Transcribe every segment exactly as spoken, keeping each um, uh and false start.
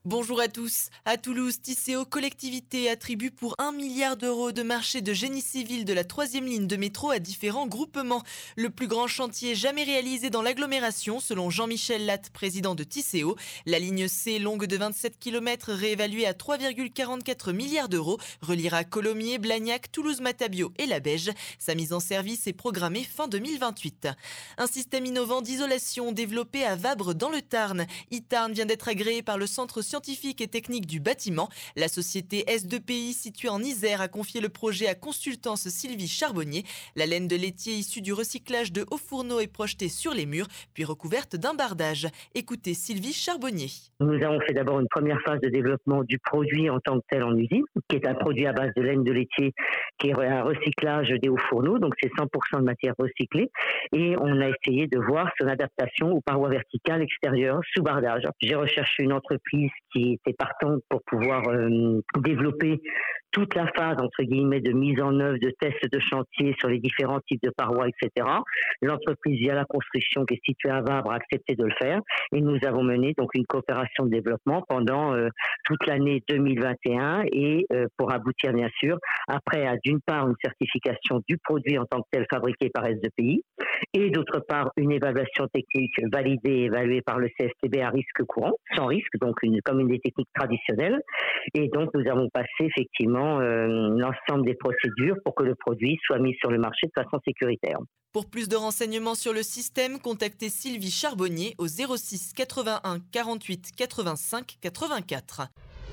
Bonjour à tous. À Toulouse, Tisséo Collectivité attribue pour un milliard d'euros de marché de génie civil de la troisième ligne de métro à différents groupements. Le plus grand chantier jamais réalisé dans l'agglomération, selon Jean-Michel Latte, président de Tisséo. La ligne C, longue de vingt-sept kilomètres, réévaluée à trois virgule quarante-quatre milliards d'euros, reliera Colomiers, Blagnac, Toulouse-Matabiau et la Beige. Sa mise en service est programmée fin deux mille vingt-huit. Un système innovant d'isolation développé à Vabre dans le Tarn. I-Tarn vient d'être agréé par le Centre scientifique et technique du bâtiment. La société S deux P I située en Isère a confié le projet à Consultance Sylvie Charbonnier. La laine de laitier issue du recyclage de hauts fourneaux est projetée sur les murs, puis recouverte d'un bardage. Écoutez Sylvie Charbonnier. Nous avons fait d'abord une première phase de développement du produit en tant que tel en usine, qui est un produit à base de laine de laitier, qui est un recyclage des hauts fourneaux, donc c'est cent pour cent de matière recyclée. Et on a essayé de voir son adaptation aux parois verticales extérieures sous bardage. J'ai recherché une entreprise qui était partante pour pouvoir euh, développer toute la phase, entre guillemets, de mise en œuvre, de tests de chantier sur les différents types de parois, et cetera. L'entreprise via la construction qui est située à Vabre a accepté de le faire et nous avons mené donc une coopération de développement pendant euh, toute l'année deux mille vingt et un et euh, pour aboutir bien sûr après à d'une part une certification du produit en tant que tel fabriqué par S deux P I et d'autre part une évaluation technique validée et évaluée par le C S T B à risque courant, sans risque, donc une, comme une des techniques traditionnelles. Et donc nous avons passé effectivement euh, l'ensemble des procédures pour que le produit soit mis sur le marché de façon sécuritaire. Pour plus de renseignements sur le système, contactez Sylvie Charbonnier au zéro six quatre-vingt-un quarante-huit quatre-vingt-cinq quatre-vingt-quatre.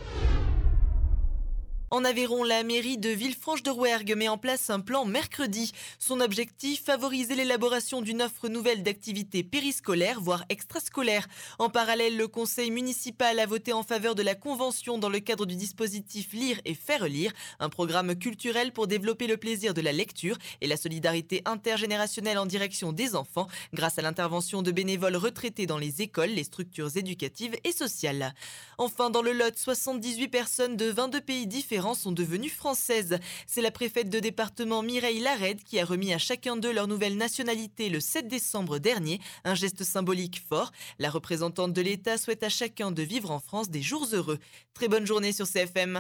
En Aveyron, la mairie de Villefranche-de-Rouergue met en place un plan mercredi. Son objectif, favoriser l'élaboration d'une offre nouvelle d'activités périscolaires, voire extrascolaires. En parallèle, le conseil municipal a voté en faveur de la convention dans le cadre du dispositif Lire et faire lire, un programme culturel pour développer le plaisir de la lecture et la solidarité intergénérationnelle en direction des enfants, grâce à l'intervention de bénévoles retraités dans les écoles, les structures éducatives et sociales. Enfin, dans le Lot, soixante-dix-huit personnes de vingt-deux pays différents sont devenues françaises. C'est la préfète de département Mireille Larède qui a remis à chacun d'eux leur nouvelle nationalité le sept décembre dernier, un geste symbolique fort. La représentante de l'État souhaite à chacun de vivre en France des jours heureux. Très bonne journée sur C F M.